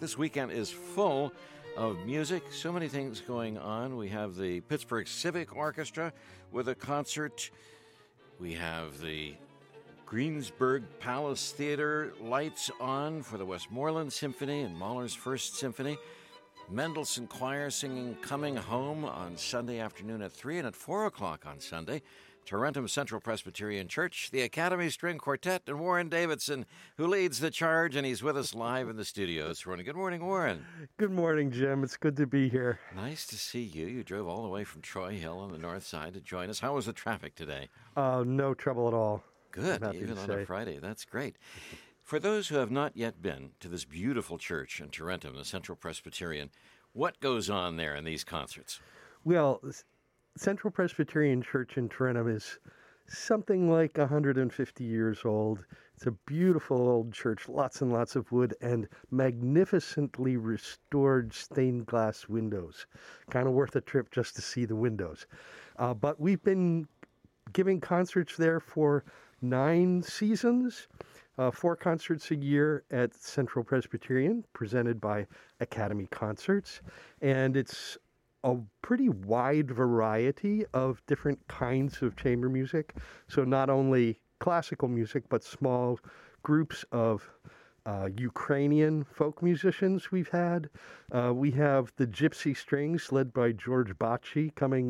This weekend is full of music. So many things going on. We have the Pittsburgh Civic Orchestra with a concert. We have the Greensburg Palace Theater lights on for the Westmoreland Symphony and Mahler's First Symphony. Mendelssohn Choir singing Coming Home on Sunday afternoon at 3 and at 4 o'clock on Sunday. Tarentum Central Presbyterian Church, the Academy String Quartet, and Warren Davidson, who leads the charge, and he's with us live in the studios. Good morning, Warren. Good morning, Jim. It's good to be here. Nice to see you. You drove all the way from Troy Hill on the north side to join us. How was the traffic today? No trouble at all. Good, even on a Friday. That's great. For those who have not yet been to this beautiful church in Tarentum, the Central Presbyterian, what goes on there in these concerts? Well, Central Presbyterian Church in Tarentum is something like 150 years old. It's a beautiful old church, lots and lots of wood, and magnificently restored stained glass windows. Kind of worth a trip just to see the windows. But we've been giving concerts there for 9 seasons, 4 concerts a year at Central Presbyterian, presented by Academy Concerts. And it's a pretty wide variety of different kinds of chamber music. So not only classical music, but small groups of Ukrainian folk musicians we've had. We have the Gypsy Strings, led by George Bacci, coming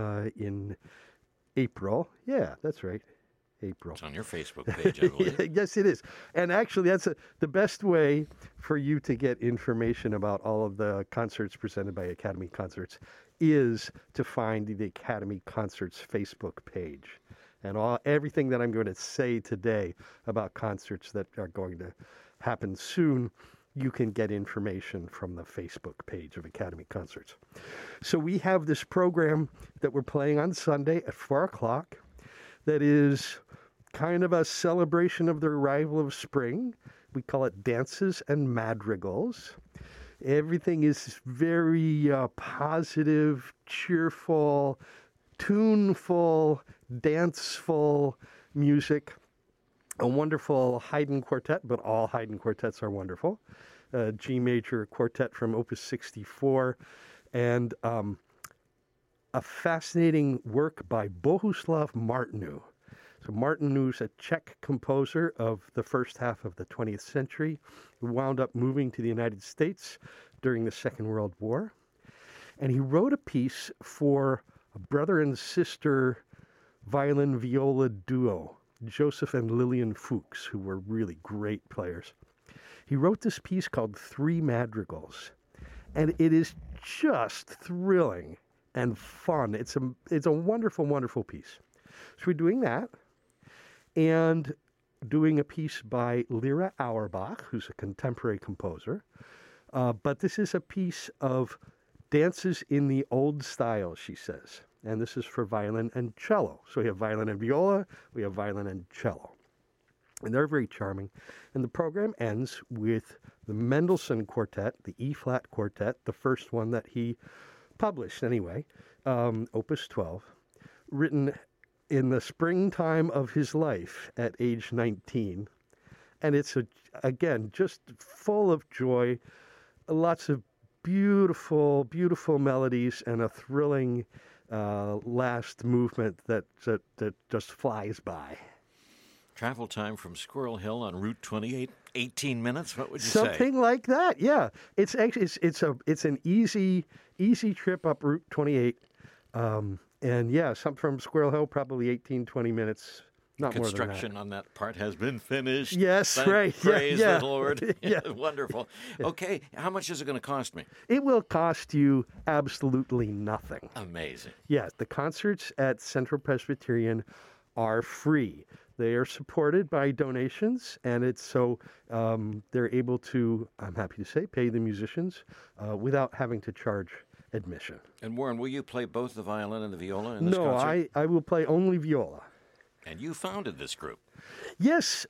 in April. Yeah, that's right. April. It's on your Facebook page, I believe. Yes, it is. And actually, that's the best way for you to get information about all of the concerts presented by Academy Concerts is to find the Academy Concerts Facebook page. And everything that I'm going to say today about concerts that are going to happen soon, you can get information from the Facebook page of Academy Concerts. So we have this program that we're playing on Sunday at 4 o'clock that is kind of a celebration of the arrival of spring. We call it Dances and Madrigals. Everything is very positive, cheerful, tuneful, danceful music. A wonderful Haydn quartet, but all Haydn quartets are wonderful. G major quartet from Opus 64. And a fascinating work by Bohuslav Martinu. So Martinu's a Czech composer of the first half of the 20th century who wound up moving to the United States during the Second World War. And he wrote a piece for a brother and sister violin-viola duo, Joseph and Lillian Fuchs, who were really great players. He wrote this piece called Three Madrigals, and it is just thrilling and fun. It's a wonderful, wonderful piece. So we're doing that and doing a piece by Lyra Auerbach, who's a contemporary composer. But this is a piece of dances in the old style, she says. And this is for violin and cello. So we have violin and viola, we have violin and cello. And they're very charming. And the program ends with the Mendelssohn Quartet, the E-flat Quartet, the first one that he published anyway, Opus 12, written in the springtime of his life at age 19. And it's, again, just full of joy, lots of beautiful, beautiful melodies, and a thrilling last movement that just flies by. Travel time from Squirrel Hill on Route 28, 18 minutes. What would you say? Something like that. Yeah, it's actually it's an easy trip up Route 28, and yeah, some from Squirrel Hill probably 18, 20 minutes. Not more than that. Construction on that part has been finished. Yes, right. Praise the Lord. Yeah. Wonderful. Okay, how much is it going to cost me? It will cost you absolutely nothing. Amazing. Yes, the concerts at Central Presbyterian are free. They are supported by donations, and it's so they're able to, I'm happy to say, pay the musicians without having to charge admission. And Warren, will you play both the violin and the viola in this concert? No, I will play only viola. And you founded this group. Yes,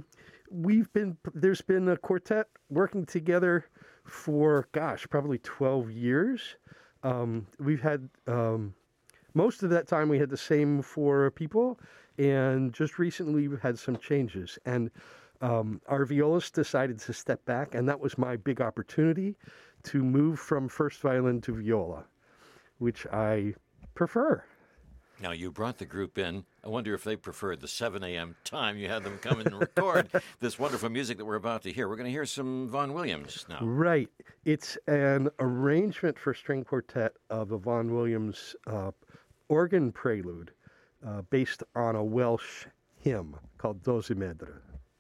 there's been a quartet working together for, probably 12 years. We've had, most of that time we had the same 4 people, and just recently we've had some changes. And Our violist decided to step back, and that was my big opportunity to move from first violin to viola, which I prefer. Now, you brought the group in. I wonder if they preferred the 7 a.m. time you had them come in and record this wonderful music that we're about to hear. We're going to hear some Vaughan Williams now. Right. It's an arrangement for string quartet of a Vaughan Williams organ prelude based on a Welsh hymn called Dosimedra.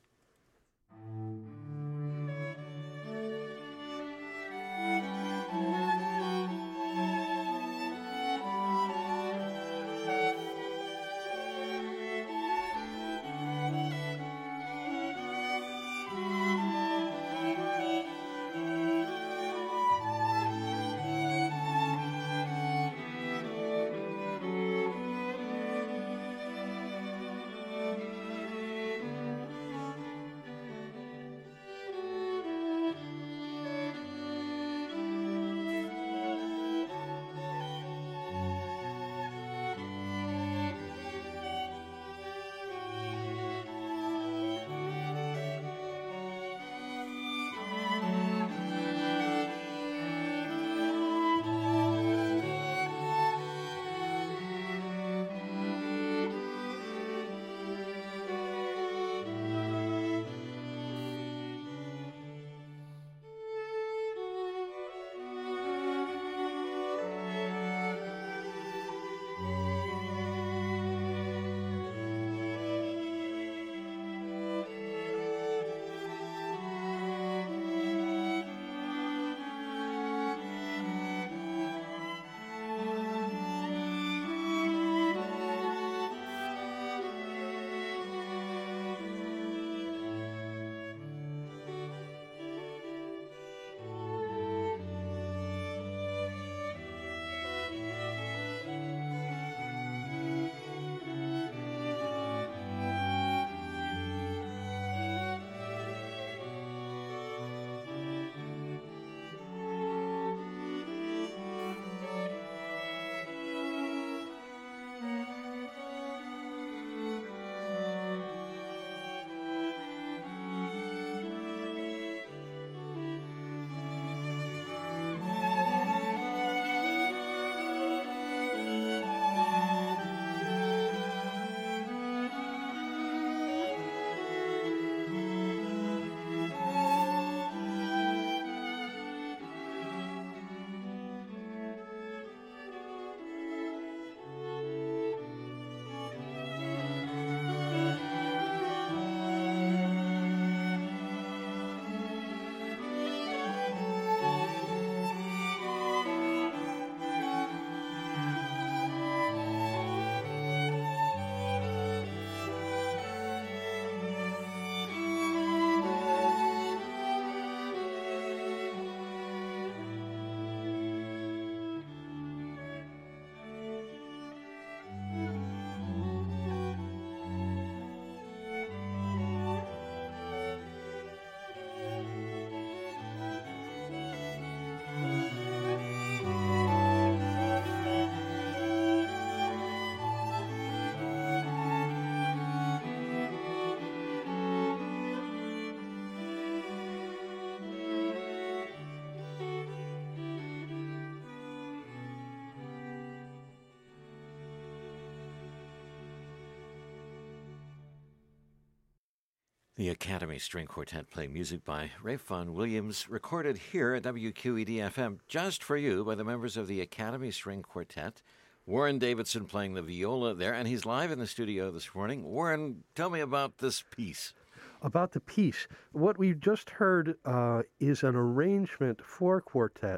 The Academy String Quartet play music by Ralph Vaughan Williams, recorded here at WQED-FM just for you by the members of the Academy String Quartet. Warren Davidson playing the viola there, and he's live in the studio this morning. Warren, tell me about this piece. About the piece, what we just heard is an arrangement for quartet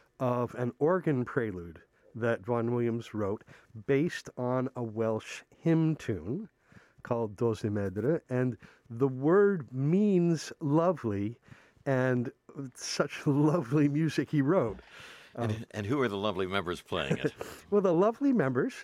of an organ prelude that Vaughan Williams wrote based on a Welsh hymn tune called Dosimedra, and the word means lovely, and such lovely music he wrote. And who are the lovely members playing it? Well, the lovely members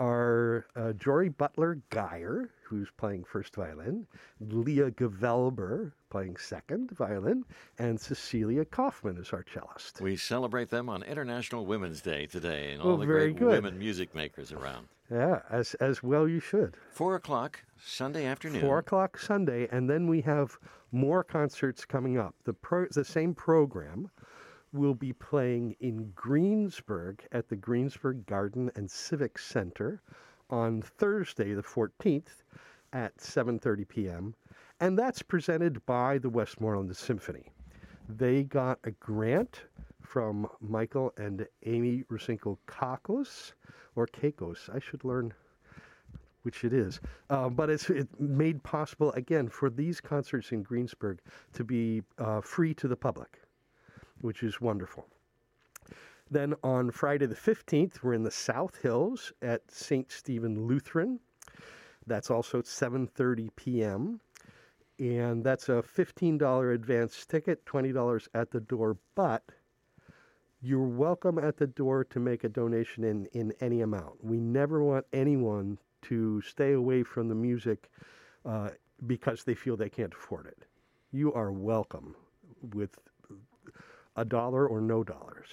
are Jory Butler Geyer, who's playing first violin, Leah Gavelber playing second violin, and Cecilia Kaufman is our cellist. We celebrate them on International Women's Day today, and Oh, all the very great good. women music makers around. Yeah, as well you should. 4 o'clock Sunday afternoon. 4 o'clock Sunday, and then we have more concerts coming up. The same program will be playing in Greensburg at the Greensburg Garden and Civic Center on Thursday, the 14th, at 7:30 p.m., and that's presented by the Westmoreland Symphony. They got a grant from Michael and Amy Rusinko-Kakos, or Kakos. I should learn which it is. But it's made possible, again, for these concerts in Greensburg to be free to the public, which is wonderful. Then on Friday the 15th, we're in the South Hills at St. Stephen Lutheran. That's also at 7:30 p.m. And that's a $15 advance ticket, $20 at the door. But you're welcome at the door to make a donation in any amount. We never want anyone to stay away from the music because they feel they can't afford it. You are welcome with $1 or no dollars.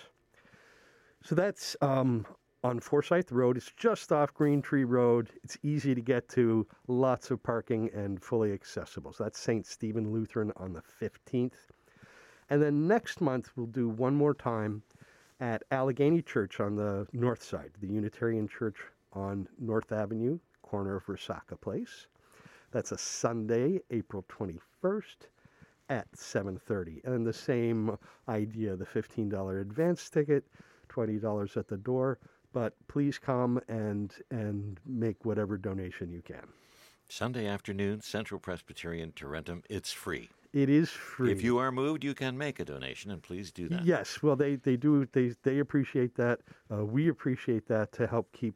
So that's on Forsyth Road. It's just off Green Tree Road. It's easy to get to, lots of parking, and fully accessible. So that's St. Stephen Lutheran on the 15th. And then next month, we'll do one more time at Allegheny Church on the north side, the Unitarian Church on North Avenue, corner of Resaca Place. That's a Sunday, April 21st at 7:30. And the same idea, the $15 advance ticket, $20 at the door, but please come and make whatever donation you can. Sunday afternoon, Central Presbyterian, Tarentum. It's free. It is free. If you are moved, you can make a donation, and please do that. Yes, well, they do. They appreciate that. We appreciate that to help keep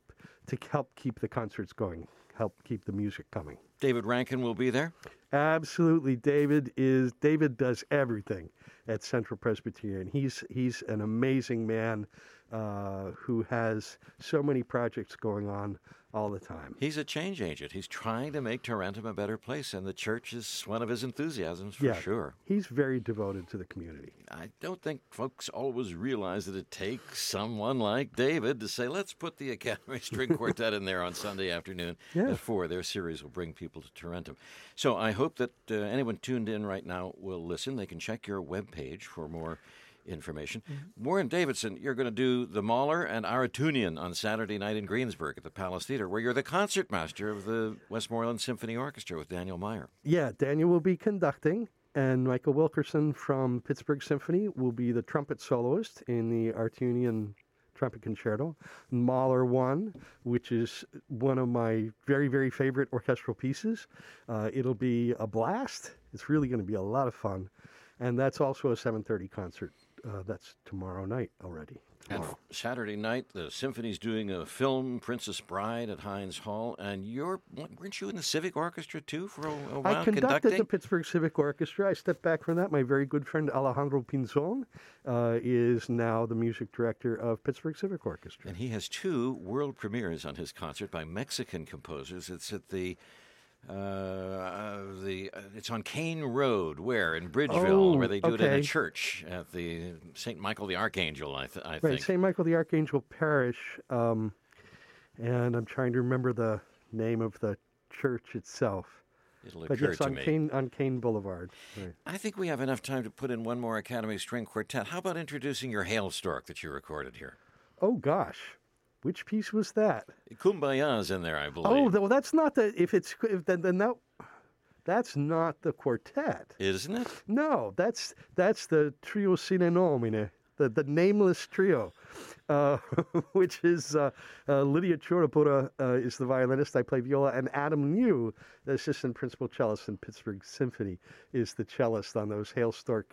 the concerts going, help keep the music coming. David Rankin will be there. Absolutely, David does everything at Central Presbyterian. He's an amazing man who has so many projects going on all the time. He's a change agent. He's trying to make Tarentum a better place, and the church is one of his enthusiasms for sure. He's very devoted to the community. I don't think folks always realize that it takes someone like David to say, let's put the Academy String Quartet in there on Sunday afternoon at 4. Their series will bring people to Tarentum. So I hope that anyone tuned in right now will listen. They can check your webpage for more information. Warren Davidson, you're going to do the Mahler and Aratunian on Saturday night in Greensburg at the Palace Theater, where you're the concertmaster of the Westmoreland Symphony Orchestra with Daniel Meyer. Yeah, Daniel will be conducting, and Michael Wilkerson from Pittsburgh Symphony will be the trumpet soloist in the Aratunian Trumpet Concerto. Mahler 1, which is one of my very, very favorite orchestral pieces. It'll be a blast. It's really going to be a lot of fun. And that's also a 7:30 concert. That's tomorrow night already. And Saturday night, the symphony's doing a film, Princess Bride, at Heinz Hall. And weren't you in the Civic Orchestra, too, for a while? I conducted the Pittsburgh Civic Orchestra. I stepped back from that. My very good friend Alejandro Pinzon is now the music director of Pittsburgh Civic Orchestra. And he has 2 world premieres on his concert by Mexican composers. It's at the it's on Kane Road, in Bridgeville, where they do it in a church at the St. Michael the Archangel, I think. Right, St. Michael the Archangel Parish, and I'm trying to remember the name of the church itself. It'll occur to me. On Kane Boulevard. Right. I think we have enough time to put in one more Academy String Quartet. How about introducing your Hailstork that you recorded here? Oh, gosh. Which piece was that? Kumbaya's in there, I believe. Oh, well, that's not the. That's not the quartet, isn't it? No, that's the trio sine nomine, the nameless trio, which is Lydia Chorapura is the violinist. I play viola, and Adam New, the assistant principal cellist in Pittsburgh Symphony, is the cellist on those Hailstork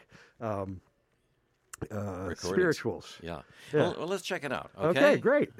spirituals. Yeah. Well, let's check it out. Okay, great.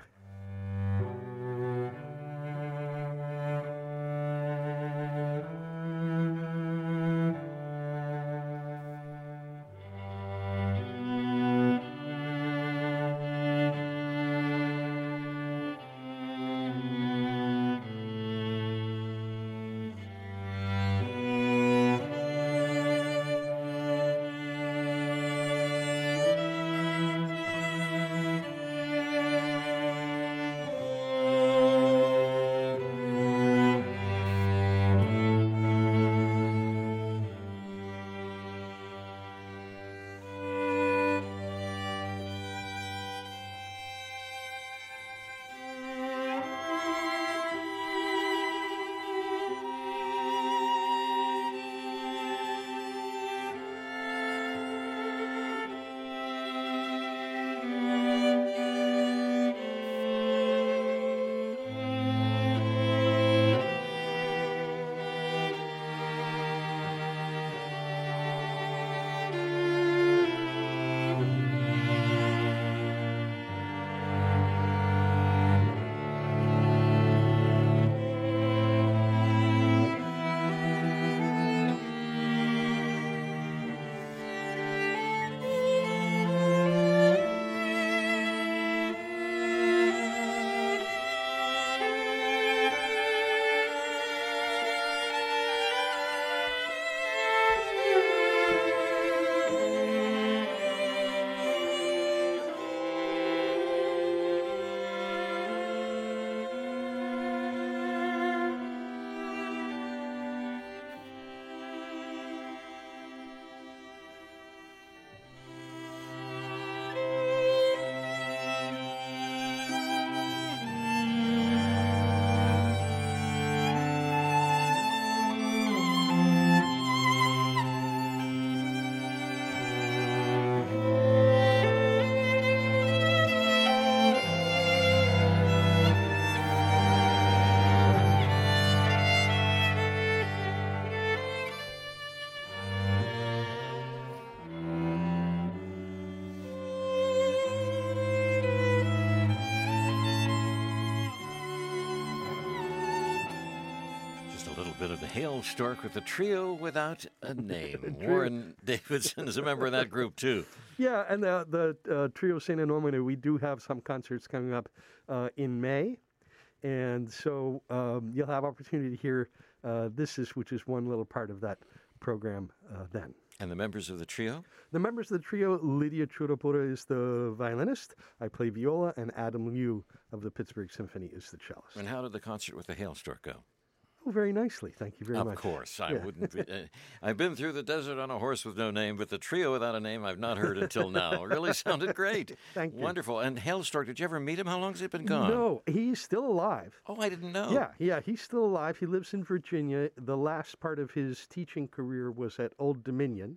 bit of the Hail Stork with the Trio Without a Name. Trio. Warren Davidson is a member of that group, too. Yeah, and the Trio Saint Anomine, we do have some concerts coming up in May. And so you'll have opportunity to hear which is one little part of that program then. And the members of the trio? The members of the trio, Lydia Churapura is the violinist, I play viola, and Adam Liu of the Pittsburgh Symphony is the cellist. And how did the concert with the Hail Stork go? Oh, very nicely. Thank you very much. Of course. I wouldn't be, I've been through the desert on a horse with no name, but the Trio Without a Name I've not heard until now. It really sounded great. Thank you. Wonderful. And Hail Stork, did you ever meet him? How long has he been gone? No, he's still alive. Oh, I didn't know. Yeah, he's still alive. He lives in Virginia. The last part of his teaching career was at Old Dominion,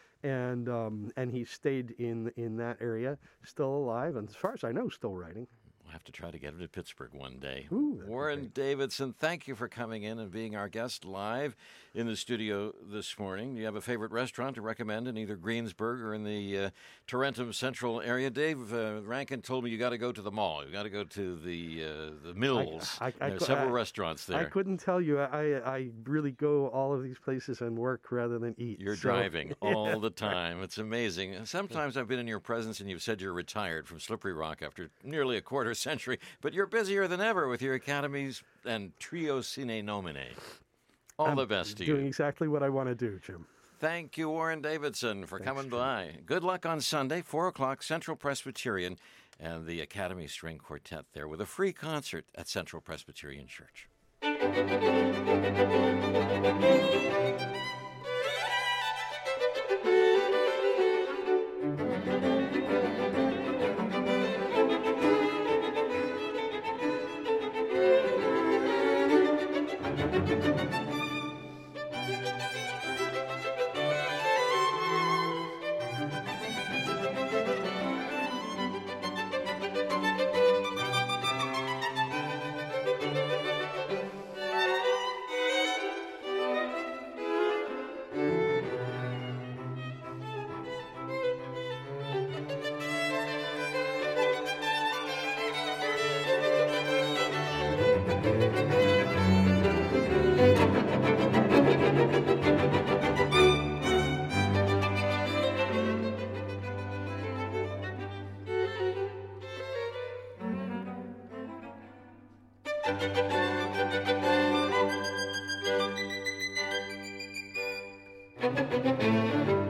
and he stayed in that area, still alive, and as far as I know, still writing. We'll have to try to get him to Pittsburgh one day. Ooh, Warren Davidson, thank you for coming in and being our guest live in the studio this morning. Do you have a favorite restaurant to recommend in either Greensburg or in the Tarentum Central area? Dave Rankin told me you got to go to the mall. You got to go to the Mills. There's several restaurants there. I couldn't tell you. I really go all of these places and work rather than eat. You're driving all the time. It's amazing. Sometimes I've been in your presence and you've said you're retired from Slippery Rock after nearly a quarter century, but you're busier than ever with your academies and Trio Sine Nomine. All the best to you. Doing exactly what I want to do, Jim. Thank you, Warren Davidson, for coming by. Good luck on Sunday, 4 o'clock, Central Presbyterian, and the Academy String Quartet there with a free concert at Central Presbyterian Church. Thank you.